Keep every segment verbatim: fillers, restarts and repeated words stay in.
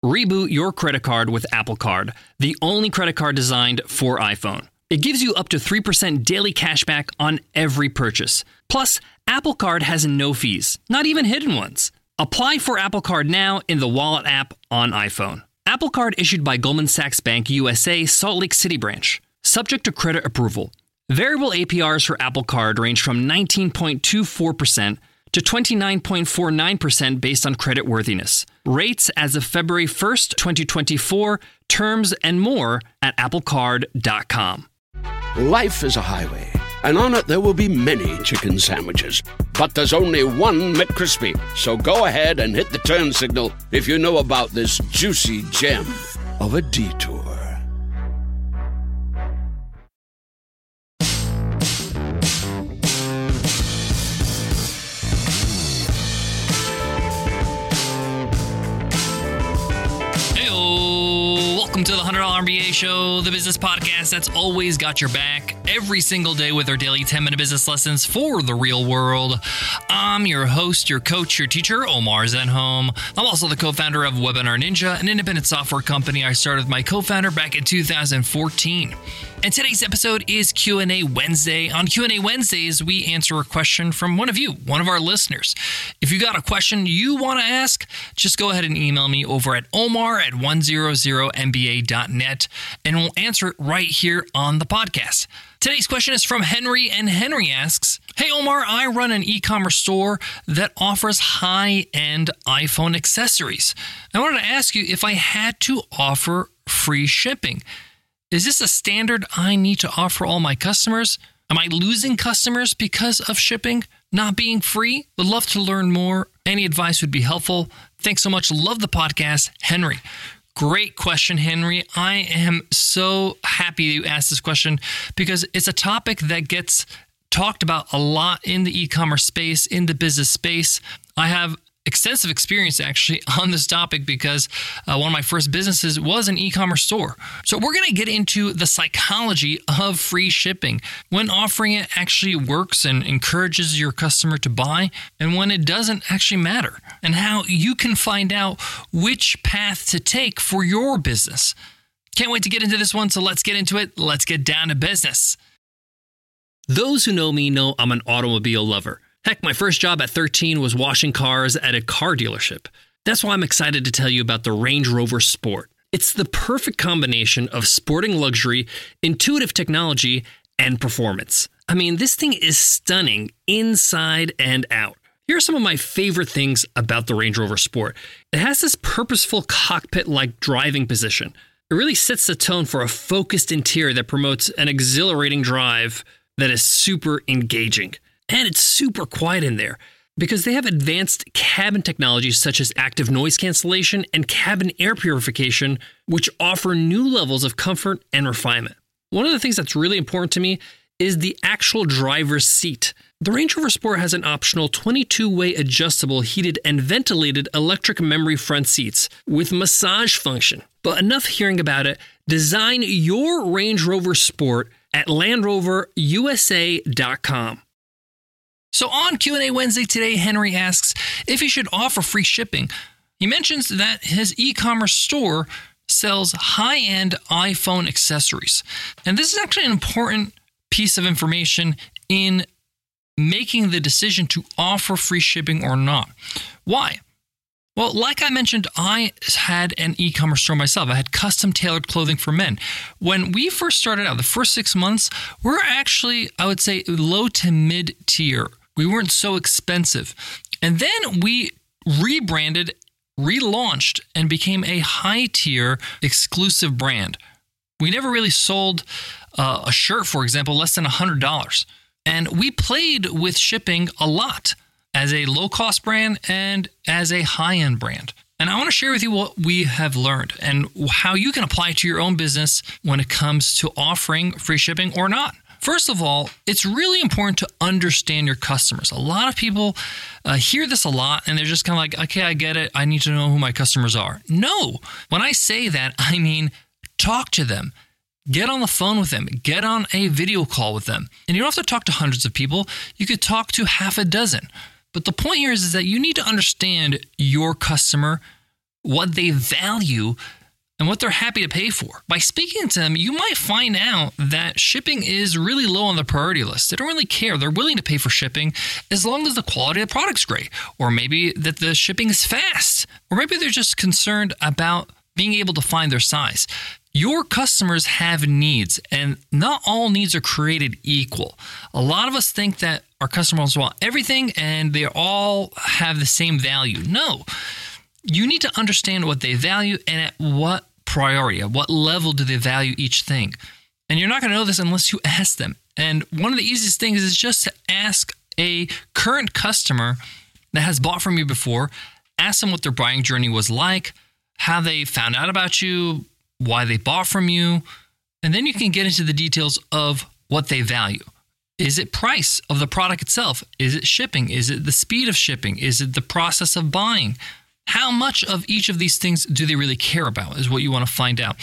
Reboot your credit card with Apple Card, the only credit card designed for iPhone. It gives you up to three percent daily cash back on every purchase. Plus, Apple Card has no fees, not even hidden ones. Apply for Apple Card now in the Wallet app on iPhone. Apple Card issued by Goldman Sachs Bank U S A Salt Lake City branch. Subject to credit approval. Variable A P Rs for Apple Card range from nineteen point two four percent to twenty-nine point four nine percent based on credit worthiness. Rates as of February first, twenty twenty-four. Terms and more at apple card dot com. Life is a highway, and on it there will be many chicken sandwiches. But there's only one McCrispy. So go ahead and hit the turn signal if you know about this juicy gem of a detour. Welcome to the one hundred dollar M B A Show, the business podcast that's always got your back every single day with our daily ten minute business lessons for the real world. I'm your host, your coach, your teacher, Omar Zenhom. I'm also the co-founder of Webinar Ninja, an independent software company I started with my co-founder back in two thousand fourteen. And today's episode is Q and A Wednesday. On Q and A Wednesdays, we answer a question from one of you, one of our listeners. If you got a question you want to ask, just go ahead and email me over at omar at one hundred m b a dot net, and we'll answer it right here on the podcast. Today's question is from Henry, and Henry asks, Hey Omar, I run an e-commerce store that offers high-end iPhone accessories. I wanted to ask you if I had to offer free shipping. Is this a standard I need to offer all my customers? Am I losing customers because of shipping not being free? Would love to learn more. Any advice would be helpful. Thanks so much. Love the podcast, Henry. Great question, Henry. I am so happy you asked this question because it's a topic that gets talked about a lot in the e-commerce space, in the business space. I have extensive experience actually on this topic because uh, one of my first businesses was an e-commerce store. So we're going to get into the psychology of free shipping, when offering it actually works and encourages your customer to buy, and when it doesn't actually matter, and how you can find out which path to take for your business. Can't wait to get into this one, so let's get into it. Let's get down to business. Those who know me know I'm an automobile lover. Heck, my first job at thirteen was washing cars at a car dealership. That's why I'm excited to tell you about the Range Rover Sport. It's the perfect combination of sporting luxury, intuitive technology, and performance. I mean, this thing is stunning inside and out. Here are some of my favorite things about the Range Rover Sport. It has this purposeful cockpit-like driving position. It really sets the tone for a focused interior that promotes an exhilarating drive that is super engaging. And it's super quiet in there because they have advanced cabin technologies such as active noise cancellation and cabin air purification, which offer new levels of comfort and refinement. One of the things that's really important to me is the actual driver's seat. The Range Rover Sport has an optional twenty-two way adjustable heated and ventilated electric memory front seats with massage function. But enough hearing about it. Design your Range Rover Sport at land rover u s a dot com. So on Q and A Wednesday today, Henry asks if he should offer free shipping. He mentions that his e-commerce store sells high-end iPhone accessories. And this is actually an important piece of information in making the decision to offer free shipping or not. Why? Well, like I mentioned, I had an e-commerce store myself. I had custom tailored clothing for men. When we first started out, the first six months, we're actually, I would say, low to mid-tier. We weren't so expensive. And then we rebranded, relaunched, and became a high-tier exclusive brand. We never really sold uh, a shirt, for example, less than one hundred dollars. And we played with shipping a lot as a low-cost brand and as a high-end brand. And I want to share with you what we have learned and how you can apply it to your own business when it comes to offering free shipping or not. First of all, it's really important to understand your customers. A lot of people uh, hear this a lot and they're just kind of like, okay, I get it. I need to know who my customers are. No, when I say that, I mean, talk to them. Get on the phone with them. Get on a video call with them. And you don't have to talk to hundreds of people. You could talk to half a dozen. But the point here is, is that you need to understand your customer, what they value and what they're happy to pay for. By speaking to them, you might find out that shipping is really low on the priority list. They don't really care. They're willing to pay for shipping as long as the quality of the product's great, or maybe that the shipping is fast, or maybe they're just concerned about being able to find their size. Your customers have needs, and not all needs are created equal. A lot of us think that our customers want everything and they all have the same value. No, you need to understand what they value and at what priority, at what level do they value each thing. And you're not going to know this unless you ask them. And one of the easiest things is just to ask a current customer that has bought from you before, ask them what their buying journey was like, how they found out about you, why they bought from you, and then you can get into the details of what they value. Is it price of the product itself? Is it shipping? Is it the speed of shipping? Is it the process of buying? How much of each of these things do they really care about is what you want to find out.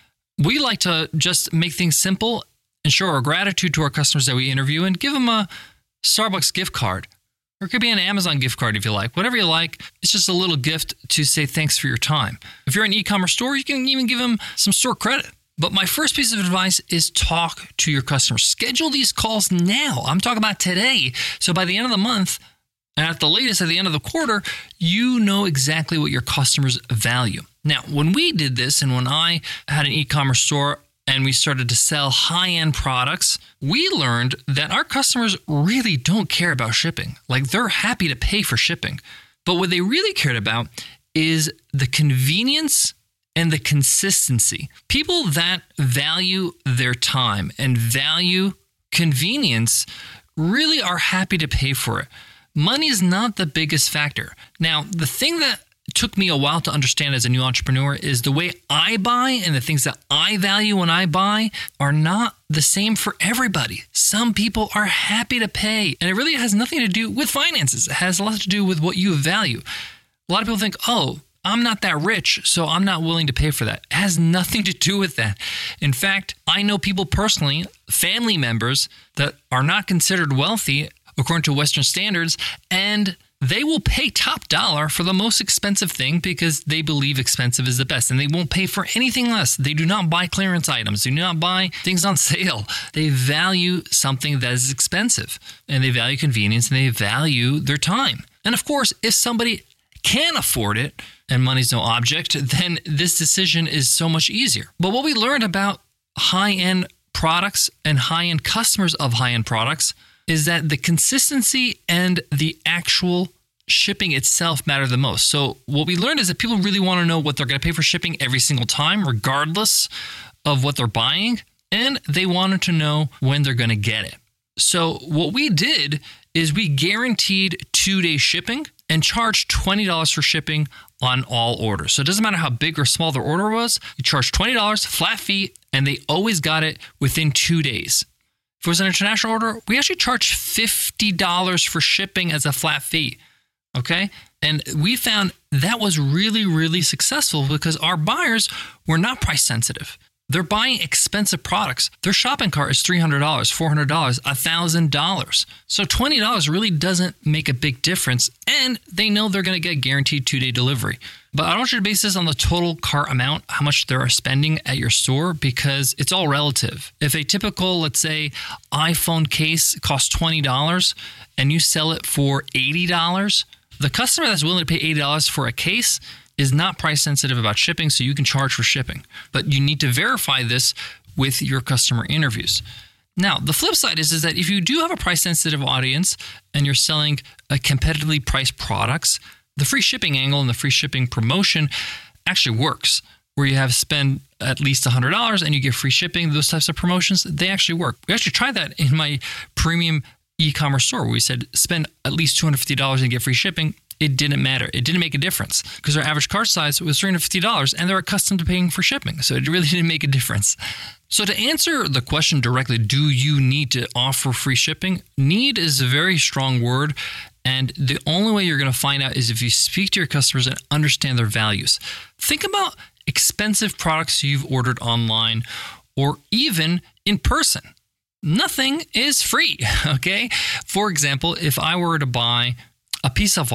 We like to just make things simple and show our gratitude to our customers that we interview and give them a Starbucks gift card. Or it could be an Amazon gift card if you like. Whatever you like, it's just a little gift to say thanks for your time. If you're an e-commerce store, you can even give them some store credit. But my first piece of advice is talk to your customers. Schedule these calls now. I'm talking about today. So by the end of the month, and at the latest, at the end of the quarter, you know exactly what your customers value. Now, when we did this and when I had an e-commerce store and we started to sell high-end products, we learned that our customers really don't care about shipping. Like, they're happy to pay for shipping. But what they really cared about is the convenience and the consistency. People that value their time and value convenience really are happy to pay for it. Money is not the biggest factor. Now, the thing that took me a while to understand as a new entrepreneur is the way I buy and the things that I value when I buy are not the same for everybody. Some people are happy to pay, and it really has nothing to do with finances. It has a lot to do with what you value. A lot of people think, oh, I'm not that rich, so I'm not willing to pay for that. It has nothing to do with that. In fact, I know people personally, family members that are not considered wealthy according to Western standards, and they will pay top dollar for the most expensive thing because they believe expensive is the best, and they won't pay for anything less. They do not buy clearance items. They do not buy things on sale. They value something that is expensive, and they value convenience, and they value their time. And of course, if somebody can afford it and money's no object, then this decision is so much easier. But what we learned about high-end products and high-end customers of high-end products is that the consistency and the actual shipping itself matter the most. So what we learned is that people really want to know what they're going to pay for shipping every single time, regardless of what they're buying, and they wanted to know when they're going to get it. So what we did is we guaranteed two-day shipping and charged twenty dollars for shipping on all orders. So it doesn't matter how big or small their order was, you charge twenty dollars, flat fee, and they always got it within two days. If it was an international order, we actually charged fifty dollars for shipping as a flat fee, okay? And we found that was really, really successful because our buyers were not price sensitive. They're buying expensive products. Their shopping cart is three hundred dollars, four hundred dollars, one thousand dollars. So twenty dollars really doesn't make a big difference, and they know they're going to get guaranteed two-day delivery. But I don't want you to base this on the total cart amount, how much they're spending at your store, because it's all relative. If a typical, let's say, iPhone case costs twenty dollars and you sell it for eighty dollars, the customer that's willing to pay eighty dollars for a case is not price sensitive about shipping, so you can charge for shipping. But you need to verify this with your customer interviews. Now, the flip side is, is that if you do have a price sensitive audience and you're selling a competitively priced products, the free shipping angle and the free shipping promotion actually works, where you have spend at least one hundred dollars and you get free shipping. Those types of promotions, they actually work. We actually tried that in my premium e-commerce store where we said spend at least two hundred fifty dollars and get free shipping. It didn't matter. It didn't make a difference because our average cart size was three hundred fifty dollars and they're accustomed to paying for shipping. So it really didn't make a difference. So to answer the question directly, do you need to offer free shipping? Need is a very strong word. And the only way you're going to find out is if you speak to your customers and understand their values. Think about expensive products you've ordered online or even in person. Nothing is free, okay? For example, if I were to buy a piece of art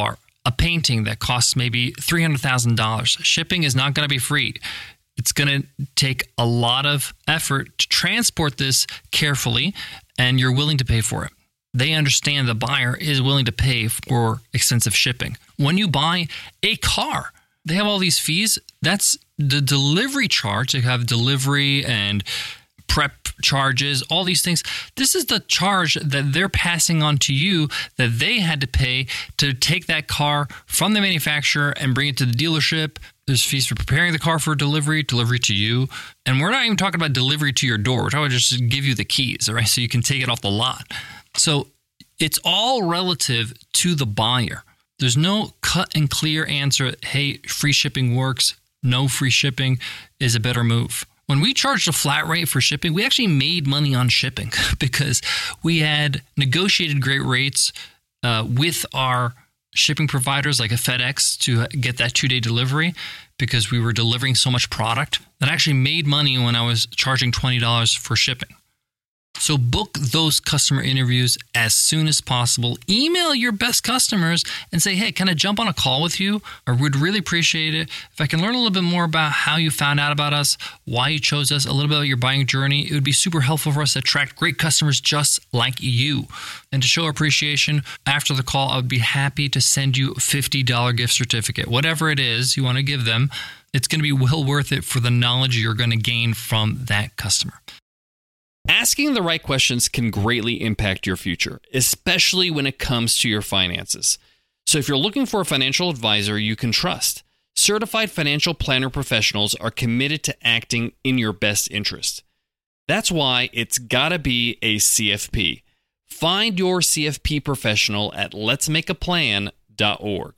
a painting that costs maybe three hundred thousand dollars. Shipping is not going to be free. It's going to take a lot of effort to transport this carefully, and you're willing to pay for it. They understand the buyer is willing to pay for extensive shipping. When you buy a car, they have all these fees. That's the delivery charge. They have delivery and prep charges, all these things. This is the charge that they're passing on to you that they had to pay to take that car from the manufacturer and bring it to the dealership. There's fees for preparing the car for delivery, delivery to you. And we're not even talking about delivery to your door. We're talking about just give you the keys, all right, so you can take it off the lot. So it's all relative to the buyer. There's no cut and clear answer, hey, free shipping works, no free shipping is a better move. When we charged a flat rate for shipping, we actually made money on shipping because we had negotiated great rates uh, with our shipping providers like a FedEx to get that two-day delivery because we were delivering so much product that I actually made money when I was charging twenty dollars for shipping. So book those customer interviews as soon as possible. Email your best customers and say, hey, can I jump on a call with you? I would really appreciate it. If I can learn a little bit more about how you found out about us, why you chose us, a little bit about your buying journey, it would be super helpful for us to attract great customers just like you. And to show appreciation, after the call, I would be happy to send you a fifty dollars gift certificate. Whatever it is you want to give them, it's going to be well worth it for the knowledge you're going to gain from that customer. Asking the right questions can greatly impact your future, especially when it comes to your finances. So if you're looking for a financial advisor you can trust, certified financial planner professionals are committed to acting in your best interest. That's why it's gotta be a C F P. Find your C F P professional at lets make a plan dot org.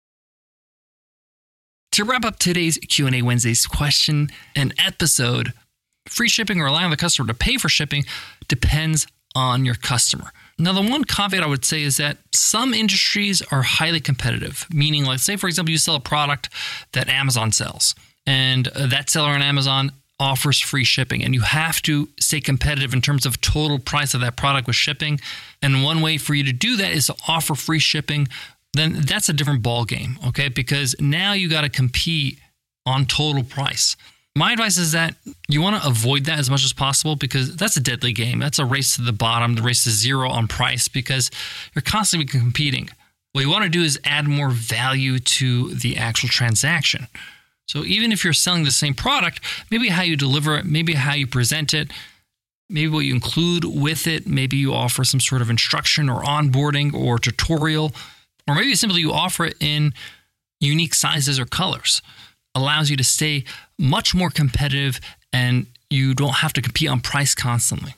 To wrap up today's Q and A Wednesday's question and episode, free shipping or allowing the customer to pay for shipping depends on your customer. Now, the one caveat I would say is that some industries are highly competitive, meaning, like, say, for example, you sell a product that Amazon sells, and that seller on Amazon offers free shipping, and you have to stay competitive in terms of total price of that product with shipping. And one way for you to do that is to offer free shipping. Then that's a different ball game, okay? Because now you got to compete on total price. My advice is that you want to avoid that as much as possible because that's a deadly game. That's a race to the bottom, the race to zero on price because you're constantly competing. What you want to do is add more value to the actual transaction. So even if you're selling the same product, maybe how you deliver it, maybe how you present it, maybe what you include with it, maybe you offer some sort of instruction or onboarding or tutorial, or maybe simply you offer it in unique sizes or colors. Allows you to stay much more competitive and you don't have to compete on price constantly.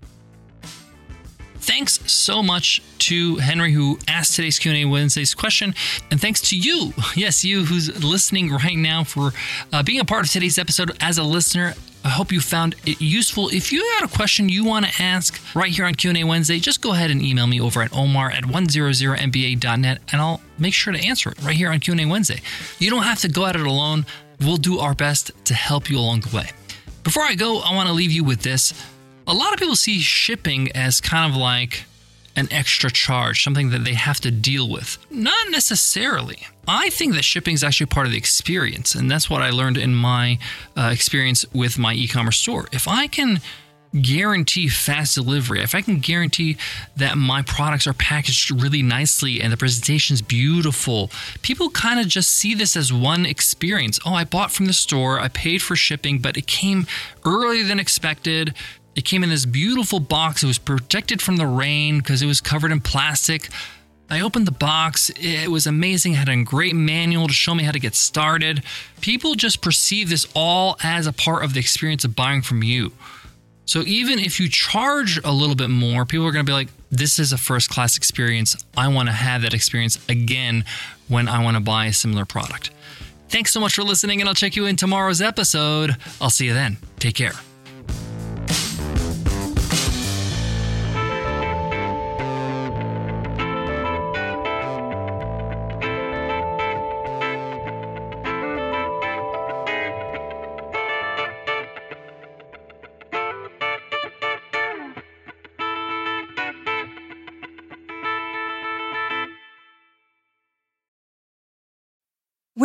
Thanks so much to Henry who asked today's Q and A Wednesday's question. And thanks to you, yes, you who's listening right now for uh, being a part of today's episode as a listener. I hope you found it useful. If you got a question you want to ask right here on Q and A Wednesday, just go ahead and email me over at omar at one hundred m b a dot net and I'll make sure to answer it right here on Q and A Wednesday. You don't have to go at it alone. We'll do our best to help you along the way. Before I go, I want to leave you with this. A lot of people see shipping as kind of like an extra charge, something that they have to deal with. Not necessarily. I think that shipping is actually part of the experience, and that's what I learned in my uh, experience with my e-commerce store. If I can guarantee fast delivery, if I can guarantee that my products are packaged really nicely and the presentation's beautiful, people kind of just see this as one experience. Oh, I bought from the store, I paid for shipping, but it came earlier than expected. It came in this beautiful box. It was protected from the rain because it was covered in plastic. I opened the box. It was amazing. It had a great manual to show me how to get started. People just perceive this all as a part of the experience of buying from you. So even if you charge a little bit more, people are going to be like, this is a first-class experience. I want to have that experience again when I want to buy a similar product. Thanks so much for listening, and I'll check you in tomorrow's episode. I'll see you then. Take care.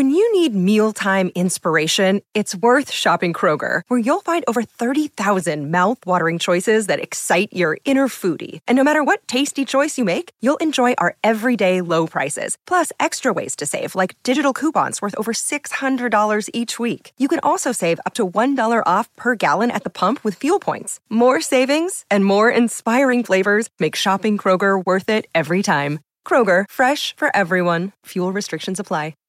When you need mealtime inspiration, it's worth shopping Kroger, where you'll find over thirty thousand mouth-watering choices that excite your inner foodie. And no matter what tasty choice you make, you'll enjoy our everyday low prices, plus extra ways to save, like digital coupons worth over six hundred dollars each week. You can also save up to one dollar off per gallon at the pump with fuel points. More savings and more inspiring flavors make shopping Kroger worth it every time. Kroger, fresh for everyone. Fuel restrictions apply.